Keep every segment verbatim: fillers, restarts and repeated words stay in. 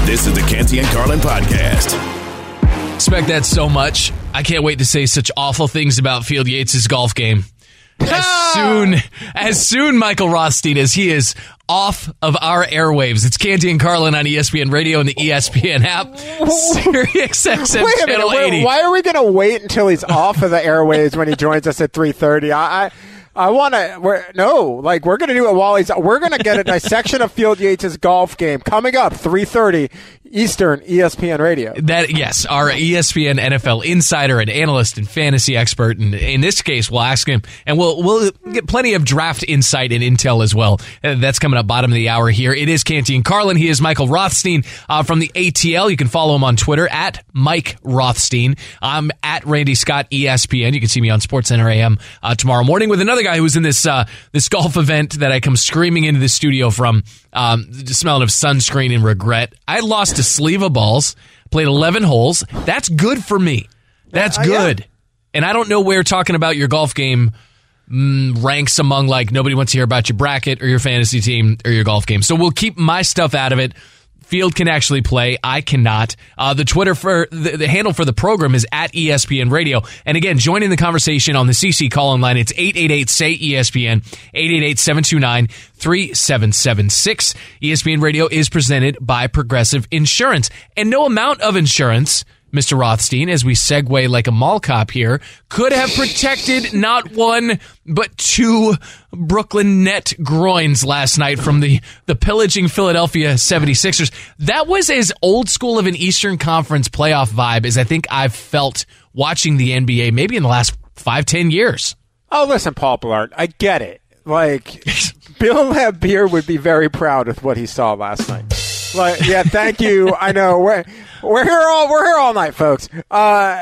This is the Canty and Carlin podcast. Respect that so much. I can't wait to say such awful things about Field Yates' golf game. As soon as soon Michael Rothstein as he is off of our airwaves. It's Canty and Carlin on E S P N Radio and the E S P N app. Sirius X M wait a Channel minute, eighty. Why are we going to wait until he's off of the airwaves when he joins us at three thirty? I, I, I want to. No, like we're going to do it while he's. We're going to get a dissection of Field Yates' golf game coming up three thirty Eastern, E S P N Radio. That yes, our E S P N N F L insider and analyst and fantasy expert, and in this case, we'll ask him, and we'll we'll get plenty of draft insight and intel as well. Uh, that's coming up bottom of the hour here. It is Canty and Carlin. He is Michael Rothstein uh, from the A T L. You can follow him on Twitter at Mike Rothstein. I'm at Randy Scott E S P N. You can see me on SportsCenter A M uh, tomorrow morning with another guy who's in this uh, this golf event that I come screaming into the studio from, um, smelling of sunscreen and regret. I lost a sleeve of balls, played eleven holes. That's good for me. That's Uh, good. yeah. And I don't know where talking about your golf game mm, ranks among, like, nobody wants to hear about your bracket or your fantasy team or your golf game. So we'll keep my stuff out of it. Field can actually play. I cannot. Uh, the Twitter for the, the handle for the program is at E S P N Radio. And again, joining the conversation on the C C call-in line, it's eight eight eight, S A Y, E S P N, eight eight eight, seven two nine, three seven seven six. E S P N Radio is presented by Progressive Insurance. And no amount of insurance, Mister Rothstein, as we segue like a mall cop here, could have protected not one, but two Brooklyn net groins last night from the, the pillaging Philadelphia seventy-sixers. That was as old school of an Eastern Conference playoff vibe as I think I've felt watching the N B A maybe in the last five, ten years. Oh, listen, Paul Blart, I get it. Like, Bill Laimbeer would be very proud with what he saw last night. Like, yeah, thank you. I know we're we're here all we're here all night, folks. Uh,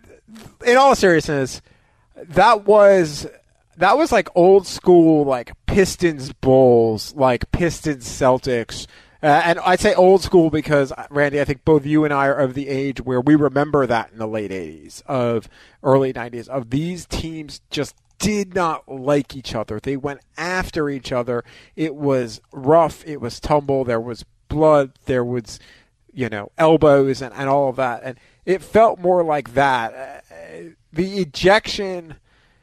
in all seriousness, that was that was like old school, like Pistons Bulls, like Pistons Celtics, uh, and I'd say old school because Randy, I think both you and I are of the age where we remember that in the late eighties, of early nineties, of these teams just did not like each other. They went after each other. It was rough. It was tumble. There was blood, there was, you know, elbows and, and all of that. And it felt more like that. Uh, the ejection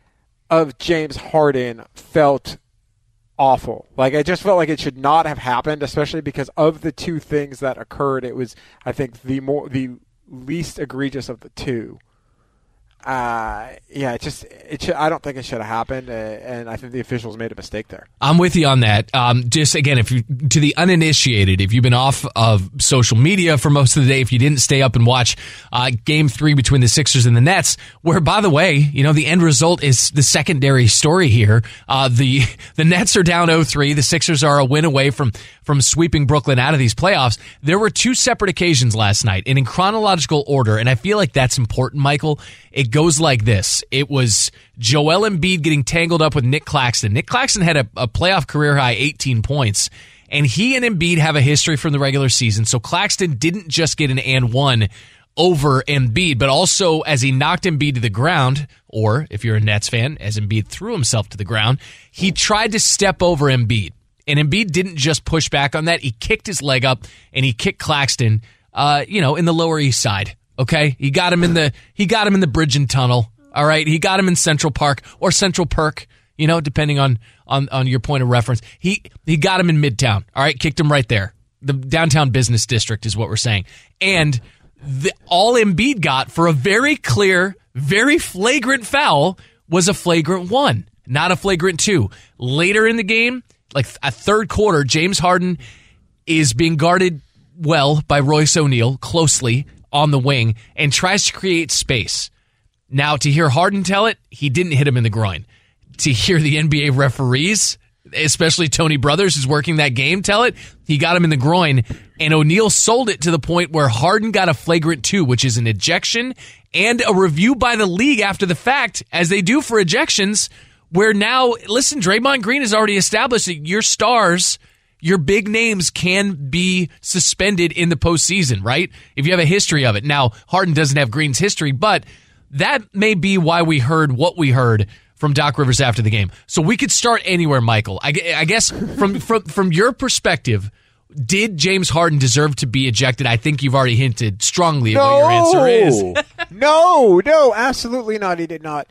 of James Harden felt awful. Like, I just felt like it should not have happened, especially because of the two things that occurred. It was, I think, the more the least egregious of the two. Uh, yeah, it just it should, I don't think it should have happened, uh, and I think the officials made a mistake there. I'm with you on that. Um, just again, if you to the uninitiated, if you've been off of social media for most of the day, if you didn't stay up and watch uh, Game Three between the Sixers and the Nets, where by the way, you know the end result is the secondary story here. Uh, the the Nets are down oh three. The Sixers are a win away from from sweeping Brooklyn out of these playoffs. There were two separate occasions last night, and in chronological order, and I feel like that's important, Michael. It goes like this. It was Joel Embiid getting tangled up with Nick Claxton. Nick Claxton had a, a playoff career-high eighteen points, and he and Embiid have a history from the regular season, so Claxton didn't just get an and one over Embiid, but also as he knocked Embiid to the ground, or if you're a Nets fan, as Embiid threw himself to the ground, he tried to step over Embiid. And Embiid didn't just push back on that. He kicked his leg up, and he kicked Claxton, uh, you know, in the Lower East Side. Okay, he got him in the he got him in the Bridge and Tunnel. All right, he got him in Central Park or Central Perk, you know, depending on on on your point of reference. He he got him in Midtown. All right, kicked him right there. The downtown business district is what we're saying. And the, all Embiid got for a very clear, very flagrant foul was a flagrant one, not a flagrant two. Later in the game, like a third quarter, James Harden is being guarded well by Royce O'Neal closely on the wing and tries to create space. Now, to hear Harden tell it, he didn't hit him in the groin. To hear the N B A referees, especially Tony Brothers, who's working that game, tell it, he got him in the groin, and O'Neal sold it to the point where Harden got a flagrant two, which is an ejection and a review by the league after the fact, as they do for ejections, where now, listen, Draymond Green has already established that your stars, your big names can be suspended in the postseason, right? If you have a history of it. Now, Harden doesn't have Green's history, but that may be why we heard what we heard from Doc Rivers after the game. So we could start anywhere, Michael. I, I guess from, from from your perspective, Did James Harden deserve to be ejected? I think you've already hinted strongly no, at what your answer is. no, no, absolutely not. He did not.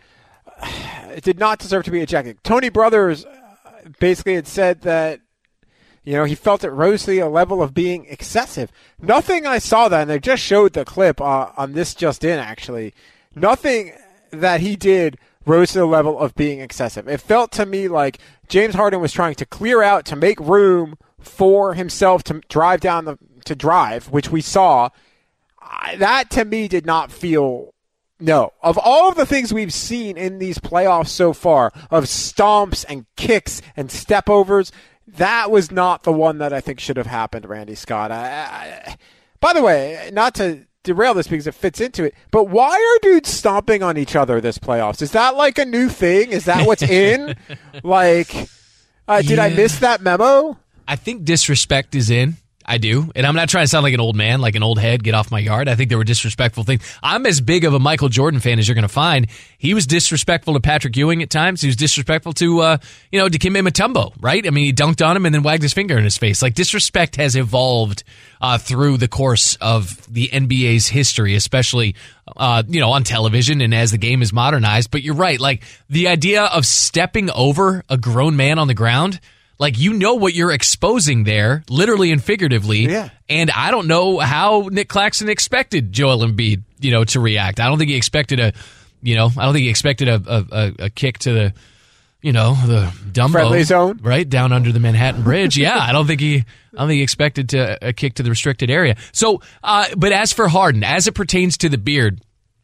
It did not deserve to be ejected. Tony Brothers basically had said that, you know, he felt it rose to a level of being excessive. Nothing I saw that, and they just showed the clip uh, on this just in, actually. Nothing that he did rose to the level of being excessive. It felt to me like James Harden was trying to clear out, to make room for himself to drive down the, to drive, which we saw. I, that to me did not feel, no. Of all of the things we've seen in these playoffs so far, of stomps and kicks and step overs, that was not the one that I think should have happened, Randy Scott. I, I, by the way, not to derail this because it fits into it, but why are dudes stomping on each other this playoffs? Is that like a new thing? Is that what's in? like, uh, did yeah. I miss that memo? I think disrespect is in. I do. And I'm not trying to sound like an old man, like an old head, get off my yard. I think there were disrespectful things. I'm as big of a Michael Jordan fan as you're going to find. He was disrespectful to Patrick Ewing at times. He was disrespectful to, uh, you know, Dikembe Mutombo, right? I mean, he dunked on him and then wagged his finger in his face. Like, disrespect has evolved uh, through the course of the N B A's history, especially, uh, you know, on television and as the game is modernized. But you're right. Like, the idea of stepping over a grown man on the ground, like, you know what you're exposing there, literally and figuratively. Yeah. And I don't know how Nick Claxton expected Joel Embiid, you know, to react. I don't think he expected a, you know, I don't think he expected a a, a kick to the, you know, the Dumbo. Friendly zone. Right, down under the Manhattan Bridge. Yeah, I don't think he, I don't think he expected to a kick to the restricted area. So, uh, but as for Harden, as it pertains to the beard,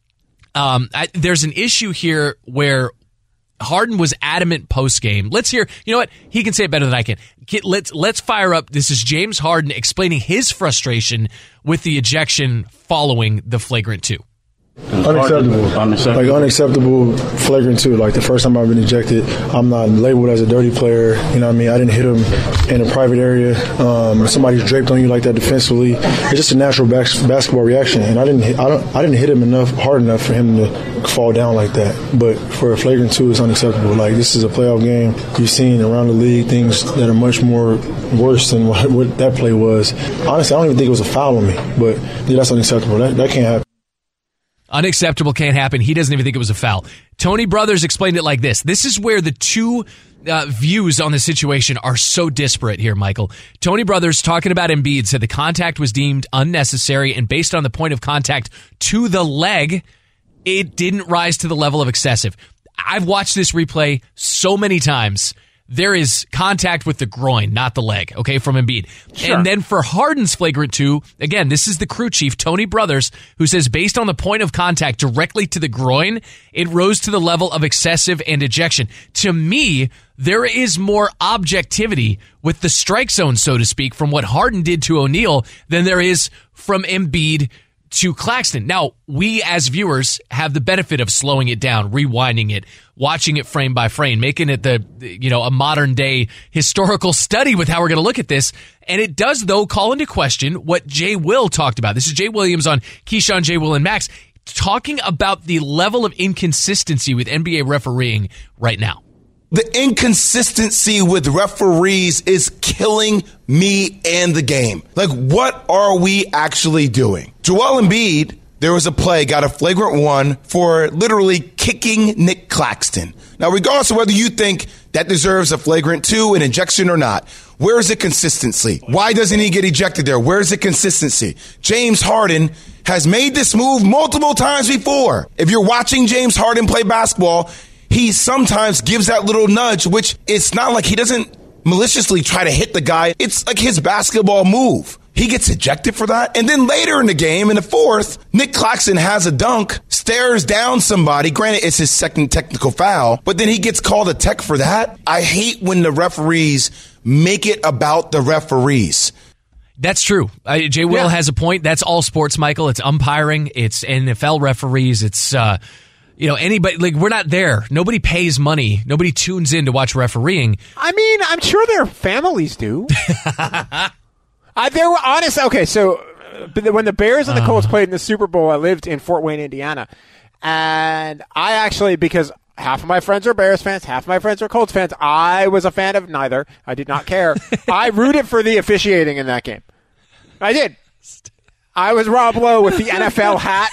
um, I, there's an issue here where Harden was adamant post-game. Let's hear, you know what? He can say it better than I can. Let's let's fire up. This is James Harden explaining his frustration with the ejection following the flagrant two. Unacceptable. unacceptable. Like, unacceptable, flagrant two. Like, the first time I've been ejected, I'm not labeled as a dirty player. You know what I mean? I didn't hit him in a private area. Um, somebody's draped on you like that defensively. It's just a natural bas- basketball reaction. And I didn't hit, I don't, I didn't hit him enough, hard enough for him to fall down like that. But for a flagrant two, it's unacceptable. Like, this is a playoff game. You've seen around the league things that are much more worse than what, what that play was. Honestly, I don't even think it was a foul on me. But yeah, that's unacceptable. That, that can't happen. Unacceptable, can't happen. He doesn't even think it was a foul. Tony Brothers explained it like this. This is where the two uh, views on the situation are so disparate here, Michael. Tony Brothers, talking about Embiid, said the contact was deemed unnecessary, and based on the point of contact to the leg, it didn't rise to the level of excessive. I've watched this replay so many times. There is contact with the groin, not the leg, okay, from Embiid. Sure. And then for Harden's flagrant two, again, this is the crew chief, Tony Brothers, who says based on the point of contact directly to the groin, it rose to the level of excessive and ejection. To me, there is more objectivity with the strike zone, so to speak, from what Harden did to O'Neal than there is from Embiid to Claxton. Now, we as viewers have the benefit of slowing it down, rewinding it, watching it frame by frame, making it the, you know, a modern day historical study with how we're going to look at this. And it does, though, call into question what Jay Will talked about. This is Jay Williams on Keyshawn, Jay Will, and Max, talking about the level of inconsistency with N B A refereeing right now. The inconsistency with referees is killing me and the game. Like, what are we actually doing? Joel Embiid, there was a play, got a flagrant one for literally kicking Nick Claxton. Now, regardless of whether you think that deserves a flagrant two, an ejection or not, where is the consistency? Why doesn't he get ejected there? Where is the consistency? James Harden has made this move multiple times before. If you're watching James Harden play basketball, he sometimes gives that little nudge, which it's not like he doesn't maliciously try to hit the guy. It's like his basketball move. He gets ejected for that. And then later in the game, in the fourth, Nick Claxton has a dunk, stares down somebody. Granted, it's his second technical foul, but then he gets called a tech for that. I hate when the referees make it about the referees. That's true. Uh, Jay Will yeah. has a point. That's all sports, Michael. It's umpiring. It's N F L referees. It's, uh, you know, anybody, like, we're not there. Nobody pays money. Nobody tunes in to watch refereeing. I mean, I'm sure their families do. uh, they were honest. Okay, so uh, when the Bears and the Colts uh. played in the Super Bowl, I lived in Fort Wayne, Indiana. And I actually, because half of my friends are Bears fans, half of my friends are Colts fans. I was a fan of neither. I did not care. I rooted for the officiating in that game. I did. I was Rob Lowe with the N F L hat.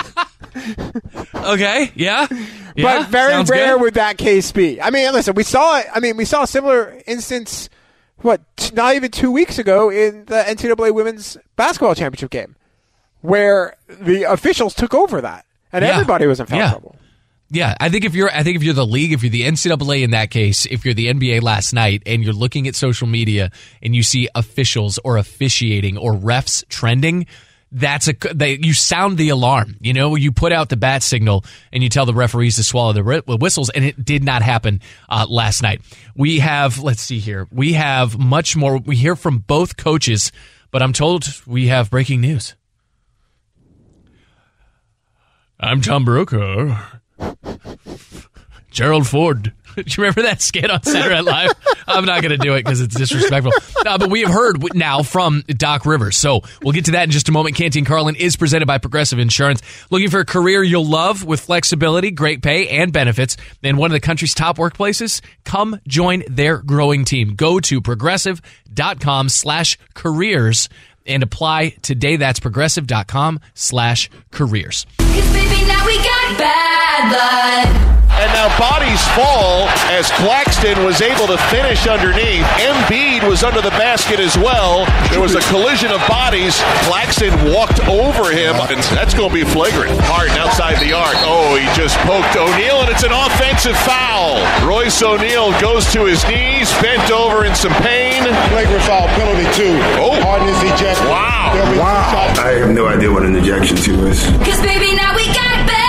Okay, yeah. yeah but very rare good. would that case be. I mean, listen, we saw it. I mean, we saw a similar instance, what, t- not even two weeks ago in the N C double A Women's Basketball Championship game, where the officials took over that, and yeah. everybody was in foul yeah. trouble. Yeah, I think if you're, I think if you're the league, if you're the N C double A in that case, if you're the N B A last night, and you're looking at social media and you see officials or officiating or refs trending, that's a they, you sound the alarm. You know, you put out the bat signal and you tell the referees to swallow the whistles, and it did not happen uh, last night. We have, let's see here, we have much more. We hear from both coaches, but I'm told we have breaking news. I'm Tom Barocca. Gerald Ford. Do you remember that skit on Saturday Night Live? I'm not going to do it because it's disrespectful. Uh, but we have heard now from Doc Rivers. So we'll get to that in just a moment. Canty and Carlin is presented by Progressive Insurance. Looking for a career you'll love with flexibility, great pay, and benefits in one of the country's top workplaces? Come join their growing team. Go to progressive.com slash careers and apply today. That's progressive.com slash careers. Cause baby, now we got bad blood. And now bodies fall as Claxton was able to finish underneath. Embiid was under the basket as well. There was a collision of bodies. Claxton walked over him, and that's going to be flagrant. Harden outside the arc. Oh, he just poked O'Neal, and it's an offensive foul. Royce O'Neal goes to his knees, bent over in some pain. Flagrant foul penalty, too. Oh. Harden is ejected. Wow. Wow. I have no idea what an ejection two is. Cause baby, now we got bad blood.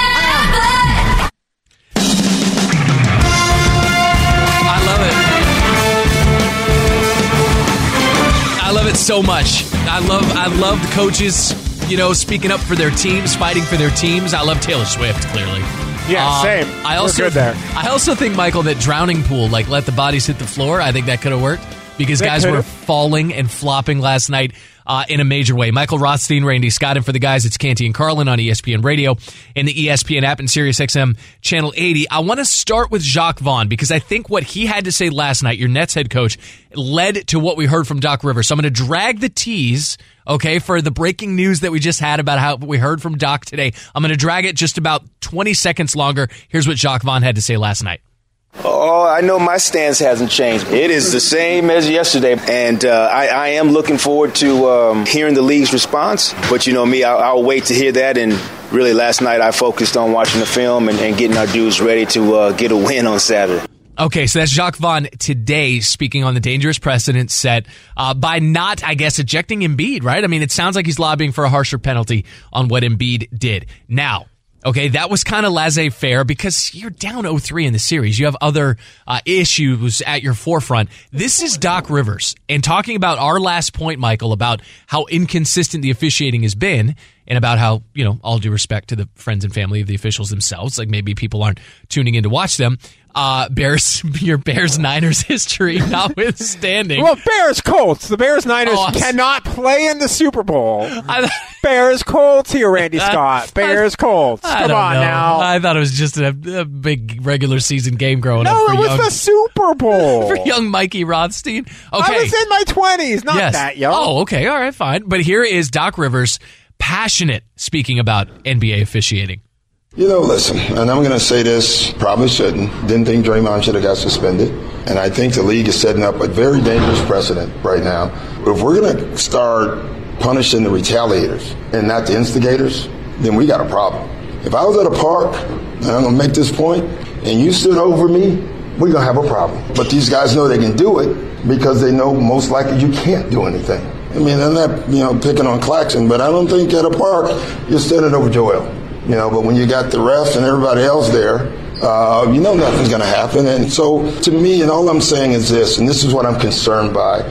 I love it so much. I love I love the coaches, you know, speaking up for their teams, fighting for their teams. I love Taylor Swift, clearly. Yeah, um, same. I also We're good there. I also think, Michael, that drowning pool, like let the bodies hit the floor, I think that could have worked because They guys could've. were falling and flopping last night uh, in a major way. Michael Rothstein, Randy Scott, and for the guys, it's Canty and Carlin on E S P N Radio and the E S P N app and Sirius X M Channel eighty. I want to start with Jacques Vaughn because I think what he had to say last night, your Nets head coach, led to what we heard from Doc Rivers. So I'm going to drag the tease, okay, for the breaking news that we just had about how we heard from Doc today. I'm going to drag it just about twenty seconds longer. Here's what Jacques Vaughn had to say last night. Oh, I know my stance hasn't changed. It is the same as yesterday, and uh, I, I am looking forward to um, hearing the league's response. But you know me, I'll, I'll wait to hear that. And really, last night I focused on watching the film and, and getting our dudes ready to uh, get a win on Saturday. Okay, so that's Jacques Vaughn today speaking on the dangerous precedent set uh, by not, I guess, ejecting Embiid, right? I mean, it sounds like he's lobbying for a harsher penalty on what Embiid did. Now, okay, that was kind of laissez-faire because you're down oh three in the series. You have other uh, issues at your forefront. This is Doc Rivers. And talking about our last point, Michael, about how inconsistent the officiating has been and about how, you know, all due respect to the friends and family of the officials themselves, like maybe people aren't tuning in to watch them. Uh, Bears, your Bears-Niners history notwithstanding. Well, Bears-Colts. The Bears-Niners Oh, cannot play in the Super Bowl. I, Bears-Colts here, Randy Scott. Bears-Colts. I Come don't on know. now. I thought it was just a, a big regular season game growing no, up for it was young, the Super Bowl. for young Mikey Rothstein. Okay. I was in my twenties, not Yes. that young. Oh, okay. All right, fine. But here is Doc Rivers, passionate, speaking about N B A officiating. You know, listen, and I'm going to say this, probably shouldn't. Didn't think Draymond should have got suspended. And I think the league is setting up a very dangerous precedent right now. If we're going to start punishing the retaliators and not the instigators, then we got a problem. If I was at a park, and I'm going to make this point, and you stood over me, we're going to have a problem. But these guys know they can do it because they know most likely you can't do anything. I mean, I'm not, you know, picking on Claxton, but I don't think at a park you're standing over Joel. You know, but when you got the refs and everybody else there, uh, you know nothing's going to happen. And so, to me, and all I'm saying is this, and this is what I'm concerned by,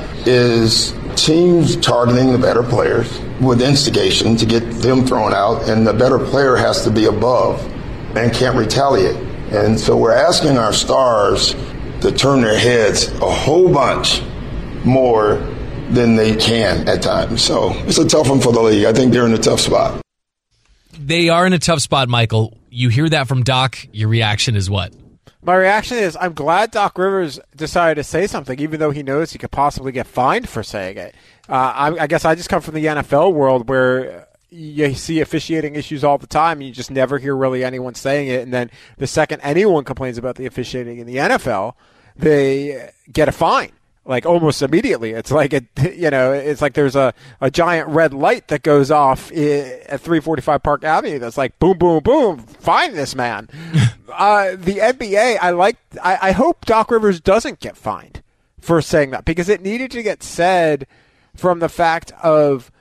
is teams targeting the better players with instigation to get them thrown out, and the better player has to be above and can't retaliate. And so we're asking our stars to turn their heads a whole bunch more than they can at times. So it's a tough one for the league. I think they're in a tough spot. They are in a tough spot, Michael. You hear that from Doc, your reaction is what? My reaction is I'm glad Doc Rivers decided to say something, even though he knows he could possibly get fined for saying it. Uh, I, I guess I just come from the N F L world where you see officiating issues all the time, and you just never hear really anyone saying it. And then the second anyone complains about the officiating in the N F L, they get a fine. Like almost immediately. It's like, it, you know, it's like there's a, a giant red light that goes off at three forty-five Park Avenue that's like, boom, boom, boom, find this man. uh, the N B A, I like, I, I hope Doc Rivers doesn't get fined for saying that, because it needed to get said from the fact of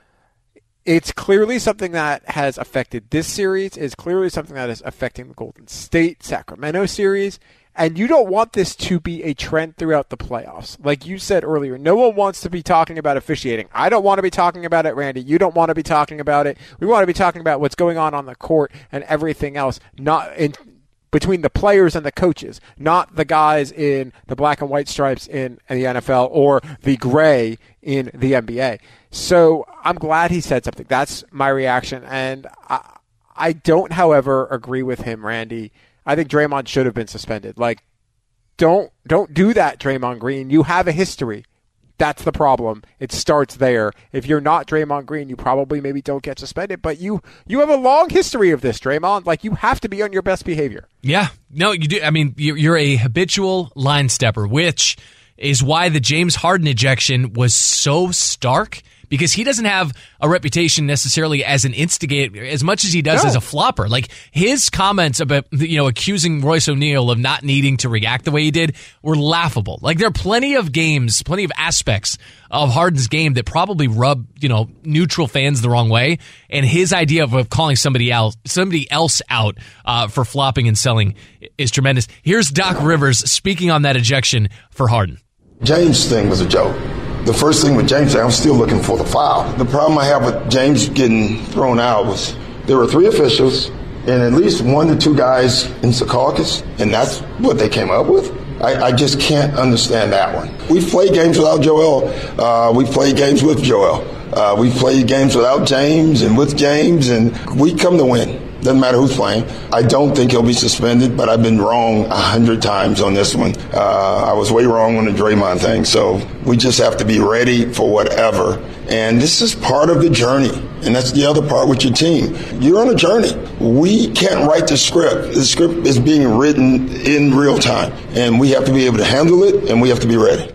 it's clearly something that has affected this series, is clearly something that is affecting the Golden State Sacramento series. And you don't want this to be a trend throughout the playoffs. Like you said earlier, no one wants to be talking about officiating. I don't want to be talking about it, Randy. You don't want to be talking about it. We want to be talking about what's going on on the court and everything else, not in between the players and the coaches, not the guys in the black and white stripes in the N F L or the gray in the N B A. So I'm glad he said something. That's my reaction. And I, I don't, however, agree with him, Randy. I think Draymond should have been suspended. Like, don't don't do that, Draymond Green. You have a history. That's the problem. It starts there. If you're not Draymond Green, you probably maybe don't get suspended. But you you have a long history of this, Draymond. Like, you have to be on your best behavior. Yeah. No, you do. I mean, you're a habitual line stepper, which is why the James Harden ejection was so stark. Because he doesn't have a reputation necessarily as an instigator as much as he does no. as a flopper. Like, his comments about, you know, accusing Royce O'Neal of not needing to react the way he did were laughable. Like, there are plenty of games, plenty of aspects of Harden's game that probably rub, you know, neutral fans the wrong way. And his idea of, of calling somebody else, somebody else out uh, for flopping and selling is tremendous. Here's Doc Rivers speaking on that ejection for Harden. James' thing was a joke. The first thing with James, I'm still looking for the foul. The problem I have with James getting thrown out was there were three officials and at least one to two guys in Secaucus, and that's what they came up with. I, I just can't understand that one. We've played games without Joel. Uh, we've played games with Joel. Uh, we've played games without James and with James, and we come to win. Doesn't matter who's playing. I don't think he'll be suspended, but I've been wrong a hundred times on this one. Uh, I was way wrong on the Draymond thing, so we just have to be ready for whatever. And this is part of the journey, and that's the other part with your team. You're on a journey. We can't write the script. The script is being written in real time, and we have to be able to handle it, and we have to be ready.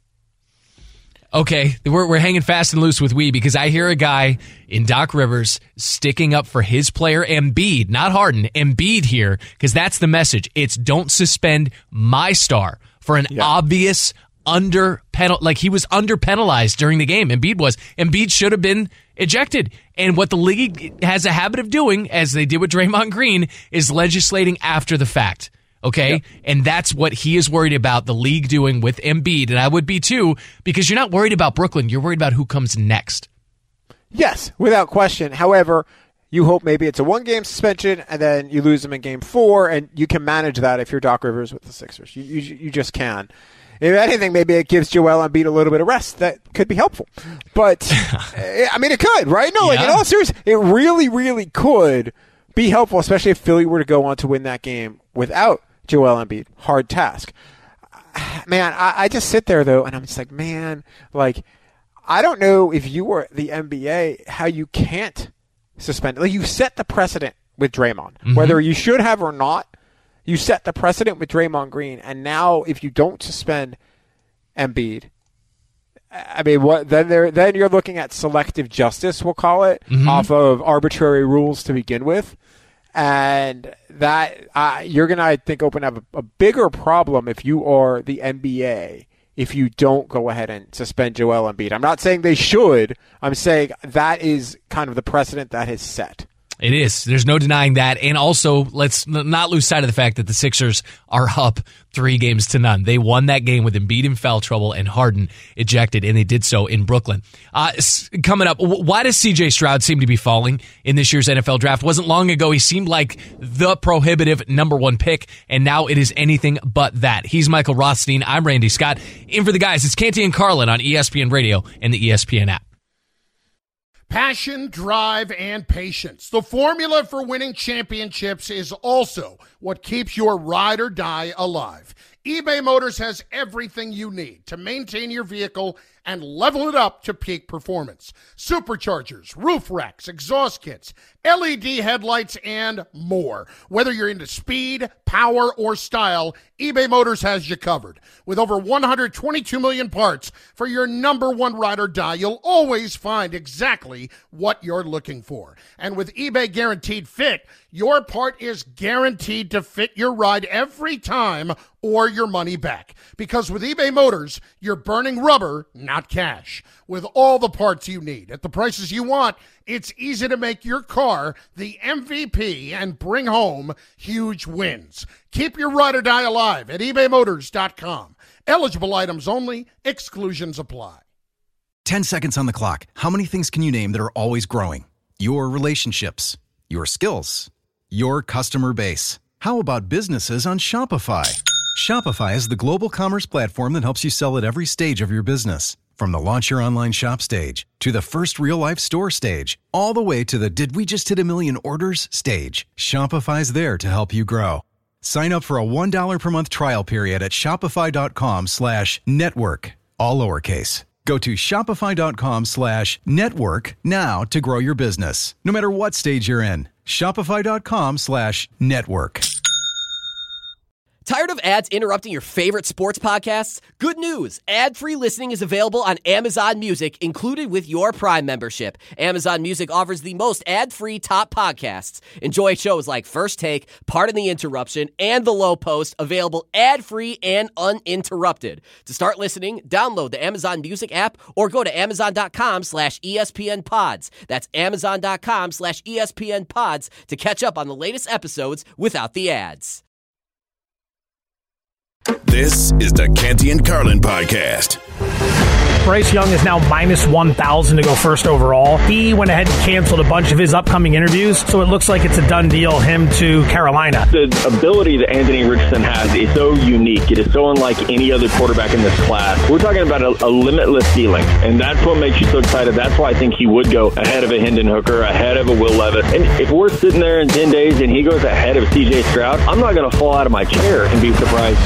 Okay, we're we're hanging fast and loose with we because I hear a guy in Doc Rivers sticking up for his player Embiid, not Harden, Embiid here, because that's the message. It's don't suspend my star for an yeah. obvious under penal, like he was under penalized during the game. Embiid was. Embiid should have been ejected. And what the league has a habit of doing, as they did with Draymond Green, is legislating after the fact. Okay, yep. And that's what he is worried about, the league doing with Embiid, and I would be too, because you're not worried about Brooklyn, you're worried about who comes next. Yes, without question. However, you hope maybe it's a one-game suspension, and then you lose them in game four, and you can manage that if you're Doc Rivers with the Sixers. You, you, you just can. If anything, maybe it gives Joel Embiid a little bit of rest. That could be helpful. But, I mean, it could, right? No, like, yeah. in all seriousness, it really, really could be helpful, especially if Philly were to go on to win that game without Joel Embiid. Hard task. Man, I, I just sit there, though, and I'm just like, man, like, I don't know if you were the N B A, how you can't suspend. Like, you set the precedent with Draymond. Mm-hmm. Whether you should have or not, you set the precedent with Draymond Green, and now if you don't suspend Embiid, I mean, what then? There, then you're looking at selective justice, we'll call it, mm-hmm. off of arbitrary rules to begin with. And that uh, you're going to, I think, open up a, a bigger problem if you are the N B A, if you don't go ahead and suspend Joel Embiid. I'm not saying they should. I'm saying that is kind of the precedent that is set. It is. There's no denying that. And also, let's not lose sight of the fact that the Sixers are up three games to none. They won that game with Embiid in foul trouble and Harden ejected, and they did so in Brooklyn. Uh, coming up, why does C J Stroud seem to be falling in this year's N F L draft? Wasn't long ago he seemed like the prohibitive number one pick, and now it is anything but that. He's Michael Rothstein. I'm Randy Scott. In for the guys, it's Canty and Carlin on E S P N Radio and the E S P N app. Passion, drive, and patience. The formula for winning championships is also what keeps your ride or die alive. eBay Motors has everything you need to maintain your vehicle and level it up to peak performance. Superchargers, roof racks, exhaust kits, L E D headlights, and more. Whether you're into speed, power, or style, eBay Motors has you covered. With over one hundred twenty-two million parts for your number one ride or die, you'll always find exactly what you're looking for. And with eBay Guaranteed Fit, your part is guaranteed to fit your ride every time or your money back. Because with eBay Motors, you're burning rubber, not cash. With all the parts you need at the prices you want, it's easy to make your car the M V P and bring home huge wins. Keep your ride or die alive at ebay motors dot com. Eligible items only. Exclusions apply. Ten seconds on the clock. How many things can you name that are always growing? Your relationships, your skills, your customer base. How about businesses on Shopify? Shopify is the global commerce platform that helps you sell at every stage of your business. From the launch your online shop stage, to the first real-life store stage, all the way to the did we just hit a million orders stage, Shopify's there to help you grow. Sign up for a one dollar per month trial period at shopify.com slash network, all lowercase. Go to shopify.com slash network now to grow your business, no matter what stage you're in. Shopify.com slash network. Tired of ads interrupting your favorite sports podcasts? Good news! Ad-free listening is available on Amazon Music, included with your Prime membership. Amazon Music offers the most ad-free top podcasts. Enjoy shows like First Take, Pardon the Interruption, and The Low Post, available ad-free and uninterrupted. To start listening, download the Amazon Music app or go to amazon.com slash ESPN pods. That's amazon.com slash ESPN pods to catch up on the latest episodes without the ads. This is the Canty and Carlin podcast. Bryce Young is now minus one thousand to go first overall. He went ahead and canceled a bunch of his upcoming interviews, so it looks like it's a done deal, him to Carolina. The ability that Anthony Richardson has is so unique. It is so unlike any other quarterback in this class. We're talking about a, a limitless ceiling, and that's what makes you so excited. That's why I think he would go ahead of a Hendon Hooker, ahead of a Will Levis. And if we're sitting there in ten days and he goes ahead of C J Stroud, I'm not going to fall out of my chair and be surprised.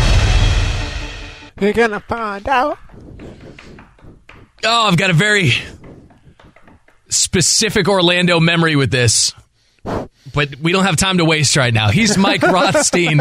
You're going to find out. Oh, I've got a very specific Orlando memory with this, but we don't have time to waste right now. He's Mike Rothstein,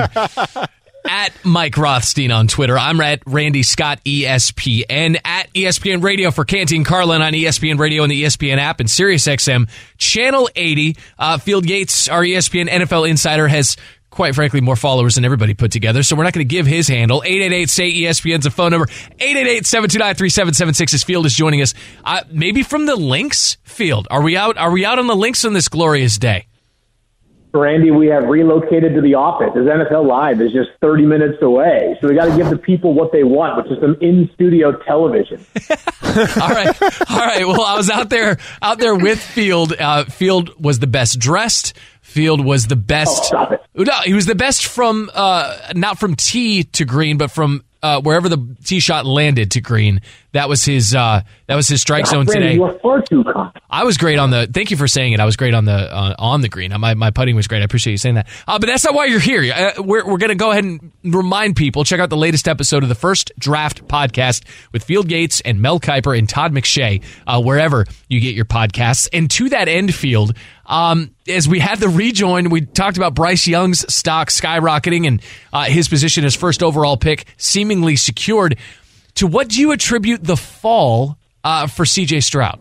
at Mike Rothstein on Twitter. I'm at Randy Scott E S P N, at E S P N Radio for Canty and Carlin on E S P N Radio and the E S P N app, and SiriusXM Channel eighty. Uh, Field Yates, our E S P N N F L insider, has quite frankly more followers than everybody put together, so we're not going to give his handle. eight eight eight, S A Y, E S P N's a phone number. eight eight eight, seven two nine, three seven seven six. His Field is joining us. Uh, maybe from the Lynx Field. Are we out? Are we out on the Lynx on this glorious day? Randy, we have relocated to the office. As N F L Live is just thirty minutes away. So we got to give the people what they want, which is some in-studio television. all right. All right. Well, I was out there out there with Field. Uh, Field was the best dressed. Field was the best. Oh, stop it. No, he was the best from uh, not from tee to green, but from uh, wherever the tee shot landed to green. That was his. Uh, that was his strike zone Randy, today. You are far too confident. I was great on the. Thank you for saying it. I was great on the uh, on the green. My my putting was great. I appreciate you saying that. Uh, but that's not why you're here. Uh, we're we're going to go ahead and remind people. Check out the latest episode of the First Draft podcast with Field Yates and Mel Kiper and Todd McShay, uh, wherever you get your podcasts. And to that end, Field, um, as we had the rejoin, we talked about Bryce Young's stock skyrocketing and uh, his position as first overall pick seemingly secured. To what do you attribute the fall uh, for C J Stroud?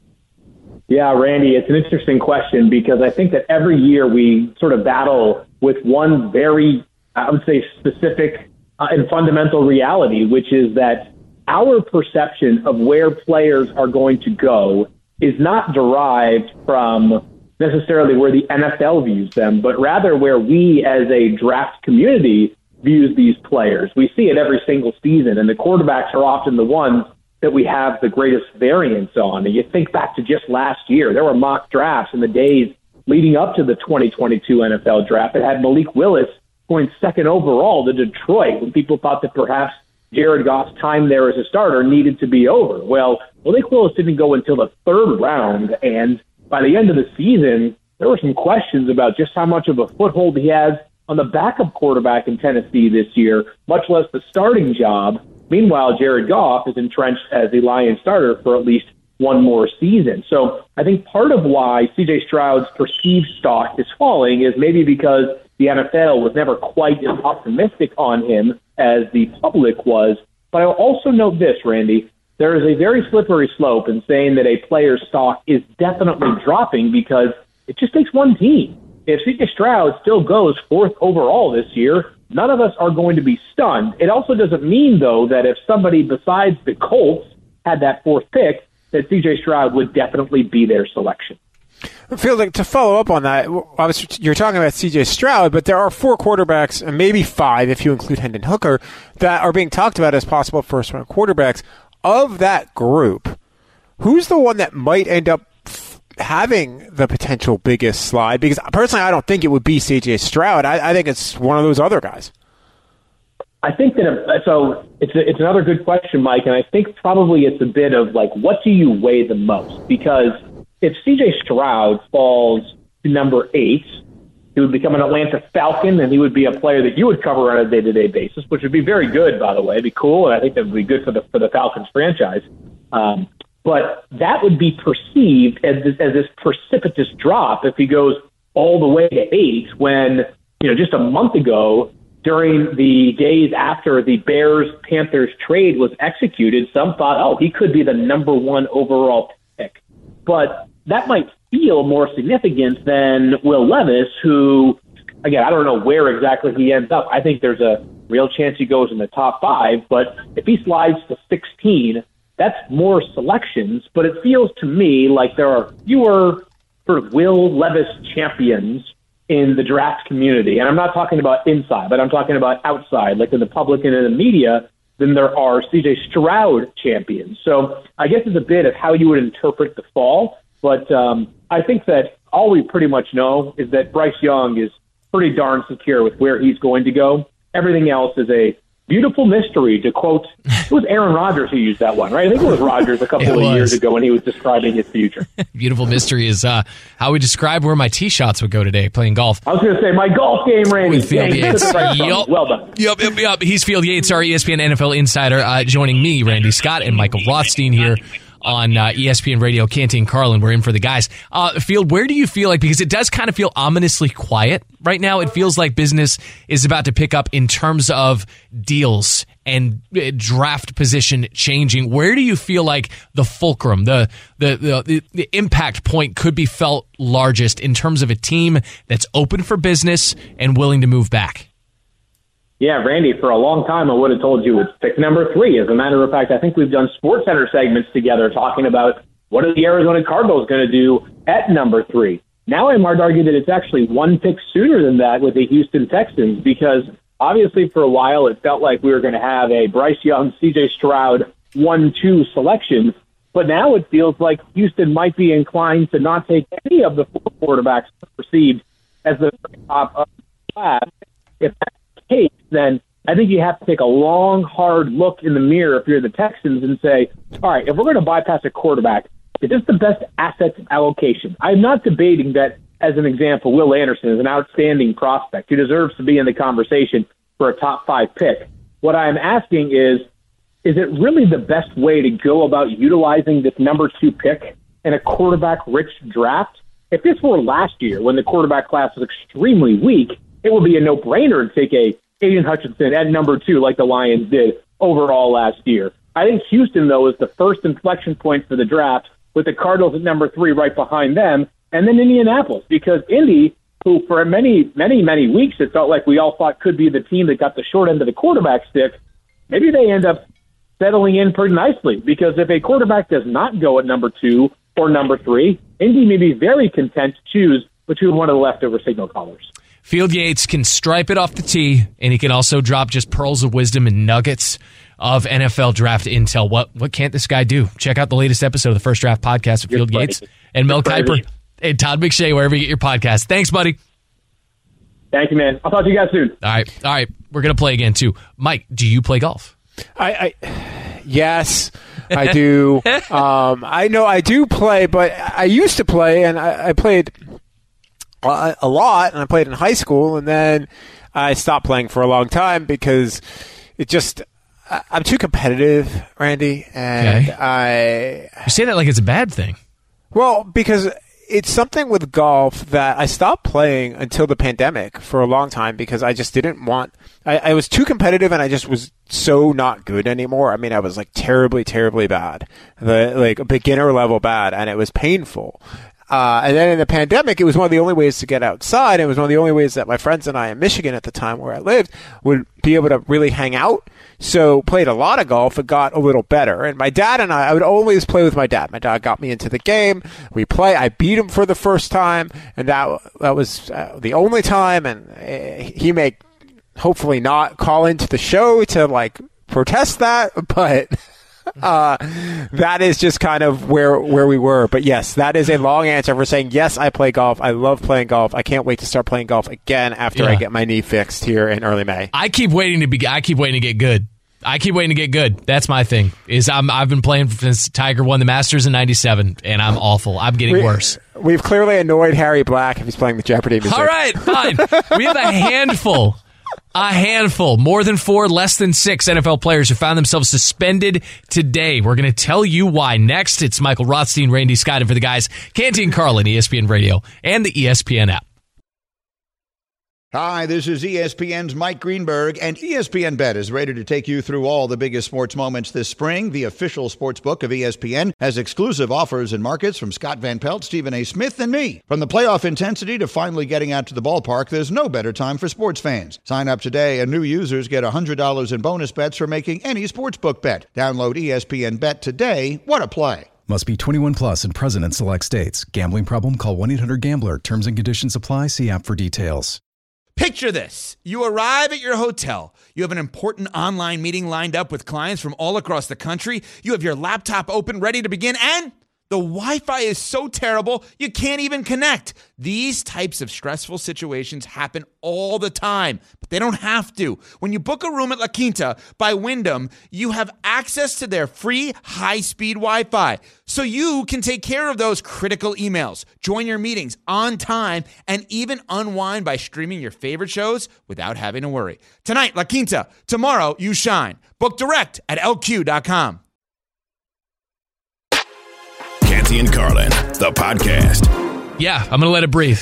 Yeah, Randy, it's an interesting question because I think that every year we sort of battle with one very, I would say, specific uh, and fundamental reality, which is that our perception of where players are going to go is not derived from necessarily where the N F L views them, but rather where we as a draft community views these players. We see it every single season, and the quarterbacks are often the ones that we have the greatest variance on. And you think back to just last year, there were mock drafts in the days leading up to the twenty twenty-two N F L draft that had Malik Willis going second overall to Detroit when people thought that perhaps Jared Goff's time there as a starter needed to be over. Well, Malik Willis didn't go until the third round, and by the end of the season, there were some questions about just how much of a foothold he has on the backup quarterback in Tennessee this year, much less the starting job. Meanwhile, Jared Goff is entrenched as the Lions starter for at least one more season. So I think part of why C J Stroud's perceived stock is falling is maybe because the N F L was never quite as optimistic on him as the public was. But I'll also note this, Randy. There is a very slippery slope in saying that a player's stock is definitely dropping because it just takes one team. If C J Stroud still goes fourth overall this year, none of us are going to be stunned. It also doesn't mean, though, that if somebody besides the Colts had that fourth pick, that C J Stroud would definitely be their selection. I feel like to follow up on that, obviously you're talking about C J Stroud, but there are four quarterbacks, and maybe five if you include Hendon Hooker, that are being talked about as possible first-round quarterbacks. Of that group, who's the one that might end up f- having the potential biggest slide? Because personally, I don't think it would be C J Stroud. I, I think it's one of those other guys. I think that, so it's a, it's another good question, Mike, and I think probably it's a bit of like, what do you weigh the most? Because if C J Stroud falls to number eight, he would become an Atlanta Falcon, and he would be a player that you would cover on a day-to-day basis, which would be very good, by the way. It'd be cool, and I think that would be good for the for the Falcons franchise. Um, but that would be perceived as this, as this precipitous drop if he goes all the way to eight, when, you know, just a month ago, during the days after the Bears-Panthers trade was executed, some thought, oh, he could be the number one overall pick. But that might feel more significant than Will Levis, who, again, I don't know where exactly he ends up. I think there's a real chance he goes in the top five, but if he slides to sixteen, that's more selections. But it feels to me like there are fewer sort of Will Levis champions in the draft community. And I'm not talking about inside, but I'm talking about outside, like in the public and in the media, than there are C J Stroud champions. So I guess it's a bit of how you would interpret the fall. But um, I think that all we pretty much know is that Bryce Young is pretty darn secure with where he's going to go. Everything else is a beautiful mystery, to quote, it was Aaron Rodgers who used that one, right? I think it was Rodgers a couple of years ago when he was describing his future. Beautiful mystery is uh, how we describe where my tee shots would go today playing golf. I was going to say, my golf game, Randy. With Field Yeah, Yates. right Yep. Well done. Yep, yep, yep. He's Field Yates, our E S P N N F L insider, uh, joining me, Randy Scott, and Michael Rothstein here on uh, E S P N Radio. Canty and Carlin, we're in for the guys. Uh, Field, where do you feel like, because it does kind of feel ominously quiet right now, it feels like business is about to pick up in terms of deals and uh, draft position changing. Where do you feel like the fulcrum, the, the the the impact point could be felt largest in terms of a team that's open for business and willing to move back? Yeah, Randy, for a long time I would have told you it's pick number three. As a matter of fact, I think we've done Sports Center segments together talking about what are the Arizona Cardinals going to do at number three. Now I might argue that it's actually one pick sooner than that with the Houston Texans, because obviously for a while it felt like we were going to have a Bryce Young, C J Stroud one two selection, but now it feels like Houston might be inclined to not take any of the four quarterbacks perceived as the top of the class. If that's the case, then I think you have to take a long, hard look in the mirror if you're the Texans and say, all right, if we're going to bypass a quarterback, is this the best asset allocation? I'm not debating that, as an example, Will Anderson is an outstanding prospect who deserves to be in the conversation for a top five pick. What I'm asking is, is it really the best way to go about utilizing this number two pick in a quarterback-rich draft? If this were last year, when the quarterback class was extremely weak, it would be a no-brainer to take a Aiden Hutchinson at number two like the Lions did overall last year. I think Houston, though, is the first inflection point for the draft, with the Cardinals at number three right behind them, and then Indianapolis, because Indy, who for many, many, many weeks it felt like we all thought could be the team that got the short end of the quarterback stick, maybe they end up settling in pretty nicely, because if a quarterback does not go at number two or number three, Indy may be very content to choose between one of the leftover signal callers. Field Yates can stripe it off the tee, and he can also drop just pearls of wisdom and nuggets of N F L draft intel. What what can't this guy do? Check out the latest episode of the First Draft Podcast with Field Yates and Mel Kiper and Todd McShay, wherever you get your podcast. Thanks, buddy. Thank you, man. I'll talk to you guys soon. All right. All right. We're going to play again, too. Mike, do you play golf? I, I yes, I do. um, I know I do play, but I used to play, and I, I played a, a lot, and I played in high school, and then I stopped playing for a long time because it just I, I'm too competitive, Randy, and okay. I. You say that like it's a bad thing. Well, because it's something with golf that I stopped playing until the pandemic for a long time because I just didn't want. I, I was too competitive, and I just was so not good anymore. I mean, I was like terribly, terribly bad, the, like a beginner level bad, and it was painful. Uh, and then in the pandemic, it was one of the only ways to get outside. It was one of the only ways that my friends and I in Michigan at the time where I lived would be able to really hang out. So played a lot of golf. It got a little better. And my dad and I, I would always play with my dad. My dad got me into the game. We play. I beat him for the first time, and that that was uh, the only time. And uh, he may hopefully not call into the show to like protest that, but. Uh, that is just kind of where where we were. But yes, that is a long answer for saying, yes, I play golf. I love playing golf. I can't wait to start playing golf again after yeah. I get my knee fixed here in early May. I keep waiting to be. I keep waiting to get good. I keep waiting to get good. That's my thing. Is I'm I've been playing since Tiger won the Masters in ninety-seven, and I'm awful. I'm getting we, worse. We've clearly annoyed Harry Black if he's playing the Jeopardy music. All right, fine. We have a handful. A handful, more than four, less than six N F L players who found themselves suspended today. We're going to tell you why next. It's Michael Rothstein, Randy Scott, and for the guys, Canty and Carlin, E S P N Radio, and the E S P N app. Hi, this is E S P N's Mike Greenberg, and E S P N Bet is ready to take you through all the biggest sports moments this spring. The official sports book of E S P N has exclusive offers and markets from Scott Van Pelt, Stephen A. Smith, and me. From the playoff intensity to finally getting out to the ballpark, there's no better time for sports fans. Sign up today, and new users get one hundred dollars in bonus bets for making any sportsbook bet. Download E S P N Bet today. What a play. Must be twenty-one plus and present in select states. Gambling problem? Call one eight hundred gambler. Terms and conditions apply. See app for details. Picture this. You arrive at your hotel. You have an important online meeting lined up with clients from all across the country. You have your laptop open, ready to begin, and the Wi-Fi is so terrible, you can't even connect. These types of stressful situations happen all the time, but they don't have to. When you book a room at La Quinta by Wyndham, you have access to their free high-speed Wi-Fi, so you can take care of those critical emails, join your meetings on time, and even unwind by streaming your favorite shows without having to worry. Tonight, La Quinta. Tomorrow, you shine. Book direct at L Q dot com. Canty and Carlin, the podcast. Yeah, I'm going to let it breathe.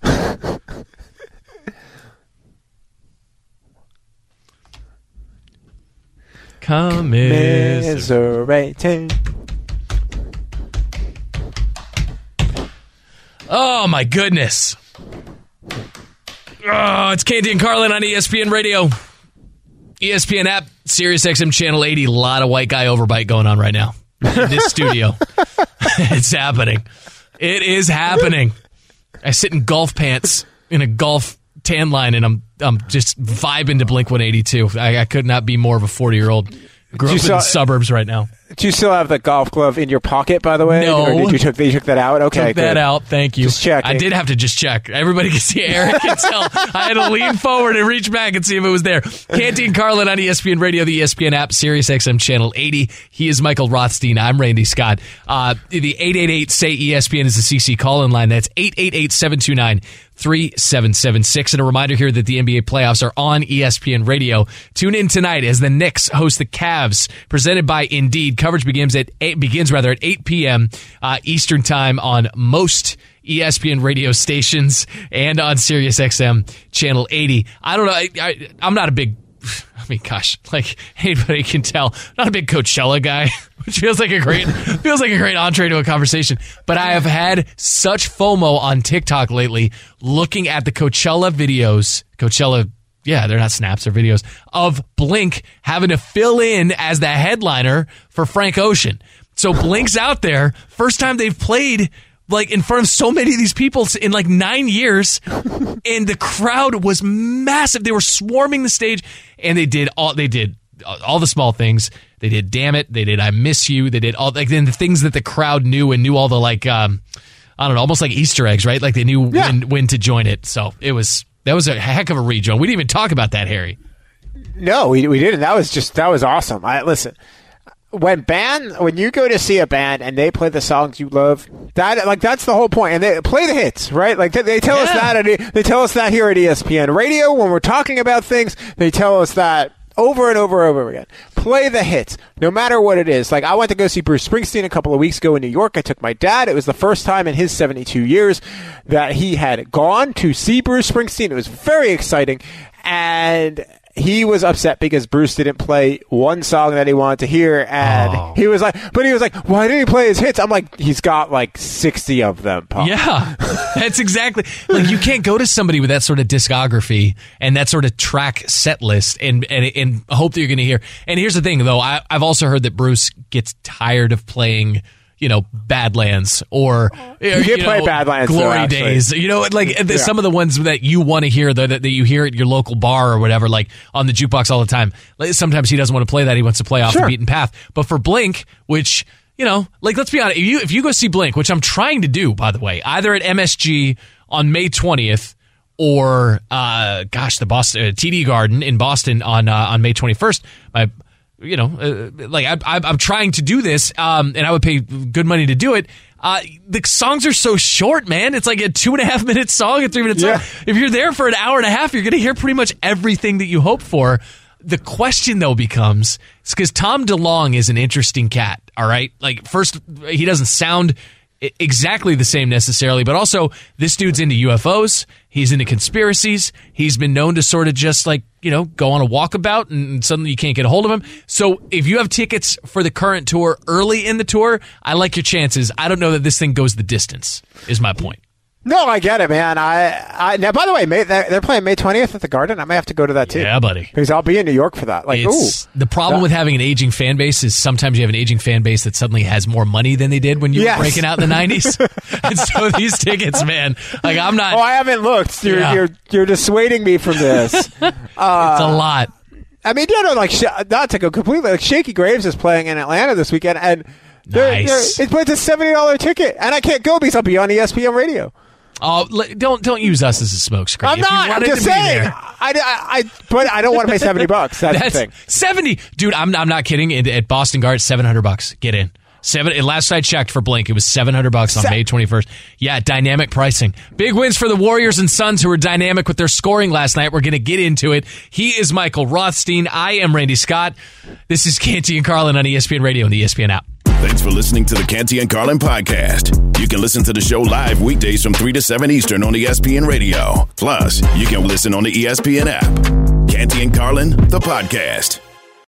Commiserating. Oh, my goodness. Oh, it's Canty and Carlin on E S P N Radio. E S P N app, Sirius X M Channel eighty. A lot of white guy overbite going on right now in this studio. It's happening. It is happening. I sit in golf pants in a golf tan line, and I'm I'm just vibing to Blink one eighty-two. I, I could not be more of a forty-year-old. Grew up in the suburbs right now. Do you still have the golf glove in your pocket, by the way? No. Or did you took, you took that out? Okay, Took that good. out. Thank you. Just checking. I did have to just check. Everybody can see. Eric can tell. I had to lean forward and reach back and see if it was there. Canty and Carlin on E S P N Radio, the E S P N app, Sirius X M Channel eighty. He is Michael Rothstein. I'm Randy Scott. Uh, the eight eight eight, S A Y, E S P N is the C C call-in line. That's eight eight eight, seven two nine, three seven seven six. And a reminder here that the N B A playoffs are on E S P N Radio. Tune in tonight as the Knicks host the Cavs, presented by Indeed. Coverage begins at eight, begins rather at eight p.m. Uh, Eastern time on most E S P N radio stations and on Sirius X M Channel eighty. I don't know. I, I, I'm not a big, I mean, gosh, like anybody can tell, not a big Coachella guy, which feels like a great, feels like a great entree to a conversation. But I have had such FOMO on TikTok lately, looking at the Coachella videos, Coachella. Yeah, they're not snaps, they're videos of Blink having to fill in as the headliner for Frank Ocean. So Blink's out there, first time they've played like in front of so many of these people in like nine years, and the crowd was massive. They were swarming the stage, and they did all they did all the small things. They did "Damn It," they did "I Miss You," they did all like then the things that the crowd knew and knew all the like um, I don't know, almost like Easter eggs, right? Like they knew yeah. when when to join it. So it was. That was a heck of a rejoin. We didn't even talk about that, Harry. No, we we didn't. That was just that was awesome. I listen. When band, when you go to see a band and they play the songs you love, that like that's the whole point. And they play the hits, right? Like they, they tell yeah. us that. At, they tell us that here at E S P N Radio when we're talking about things. They tell us that over and over and over again. Play the hits, no matter what it is. Like I went to go see Bruce Springsteen a couple of weeks ago in New York. I took my dad. It was the first time in his seventy-two years that he had gone to see Bruce Springsteen. It was very exciting, and he was upset because Bruce didn't play one song that he wanted to hear, and oh. he was like, but he was like, why didn't he play his hits? I'm like, he's got like sixty of them, Paul. Yeah, that's exactly, like you can't go to somebody with that sort of discography and that sort of track set list and and, and hope that you're going to hear. And here's the thing, though, I, I've also heard that Bruce gets tired of playing, you know, Badlands or you you play know, Badlands, Glory though, Days. You know, like yeah. some of the ones that you want to hear that that you hear at your local bar or whatever, like on the jukebox all the time. Like, sometimes he doesn't want to play that; he wants to play off sure. the beaten path. But for Blink, which you know, like let's be honest, if you if you go see Blink, which I'm trying to do, by the way, either at M S G on May twentieth or uh, gosh, the Boston uh, T D Garden in Boston on uh, on May twenty-first. My You know, uh, like I, I, I'm trying to do this, um, and I would pay good money to do it. Uh, the songs are so short, man. It's like a two and a half minute song, a three minute yeah. song. If you're there for an hour and a half, you're going to hear pretty much everything that you hope for. The question, though, becomes, it's because Tom DeLonge is an interesting cat, all right? Like, first, he doesn't sound exactly the same necessarily, but also this dude's into U F Os. He's into conspiracies. He's been known to sort of just like, you know, go on a walkabout and suddenly you can't get a hold of him. So if you have tickets for the current tour early in the tour, I like your chances. I don't know that this thing goes the distance, is my point. No, I get it, man. I, I now, by the way, May, they're, they're playing May twentieth at the Garden. I may have to go to that too. Yeah, buddy. Because I'll be in New York for that. Like, it's, ooh, the problem that, with having an aging fan base is sometimes you have an aging fan base that suddenly has more money than they did when you yes. were breaking out in the nineties. And so these tickets, man, like I'm not. Oh, I haven't looked. You're yeah. you're you're dissuading me from this. uh, it's a lot. I mean, you know, like not to go completely. Like Shaky Graves is playing in Atlanta this weekend, and they're, nice. they're, it's a seventy dollar ticket, and I can't go because I'll be on E S P N Radio. Oh, don't don't use us as a smokescreen. I'm not. I'm just saying. I, I, I, but I don't want to pay seventy bucks. That's, That's the thing. seventy, dude. I'm I'm not kidding. At, at Boston Garden, seven hundred bucks. Get in. Seven. Last I checked for Blink, it was seven hundred bucks on Se- May twenty-first. Yeah, dynamic pricing. Big wins for the Warriors and Suns, who were dynamic with their scoring last night. We're going to get into it. He is Michael Rothstein. I am Randy Scott. This is Canty and Carlin on E S P N Radio and the E S P N app. Thanks for listening to the Canty and Carlin podcast. You can listen to the show live weekdays from three to seven Eastern on E S P N Radio. Plus, you can listen on the E S P N app. Canty and Carlin, the podcast.